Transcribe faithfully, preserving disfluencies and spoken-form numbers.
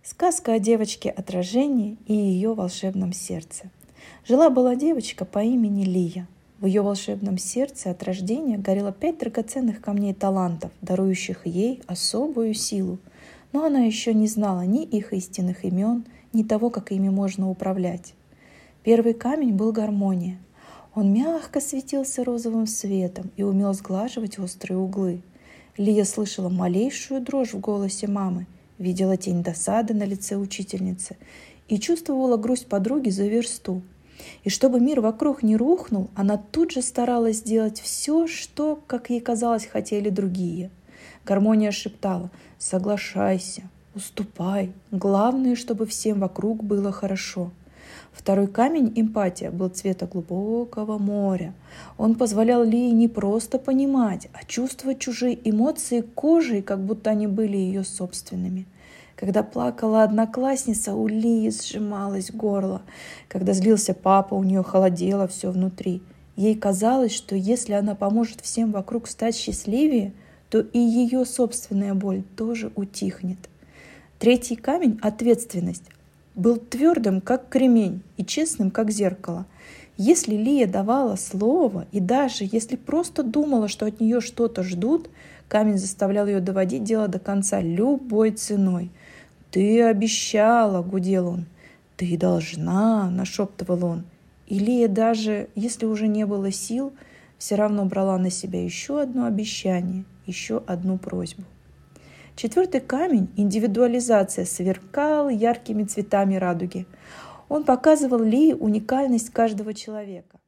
Сказка о девочке-отражении и ее волшебном сердце. Жила-была девочка по имени Лия. В ее волшебном сердце от рождения горело пять драгоценных камней талантов, дарующих ей особую силу. Но она еще не знала ни их истинных имен, ни того, как ими можно управлять. Первый камень был гармония. Он мягко светился розовым светом и умел сглаживать острые углы. Лия слышала малейшую дрожь в голосе мамы, видела тень досады на лице учительницы и чувствовала грусть подруги за версту. И чтобы мир вокруг не рухнул, она тут же старалась сделать все, что, как ей казалось, хотели другие. Гармония шептала: «Соглашайся, уступай, главное, чтобы всем вокруг было хорошо». Второй камень, эмпатия, был цвета глубокого моря. Он позволял Лии не просто понимать, а чувствовать чужие эмоции кожей, как будто они были ее собственными. Когда плакала одноклассница, у Лии сжималось горло. Когда злился папа, у нее холодело все внутри. Ей казалось, что если она поможет всем вокруг стать счастливее, то и ее собственная боль тоже утихнет. Третий камень — ответственность. Был твердым, как кремень, и честным, как зеркало. Если Лия давала слово, и даже если просто думала, что от нее что-то ждут, камень заставлял ее доводить дело до конца любой ценой. «Ты обещала», — гудел он. «Ты должна», — нашептывал он. И Лия, даже если уже не было сил, все равно брала на себя еще одно обещание, еще одну просьбу. Четвертый камень, индивидуализация, сверкал яркими цветами радуги. Он показывал Лии уникальность каждого человека.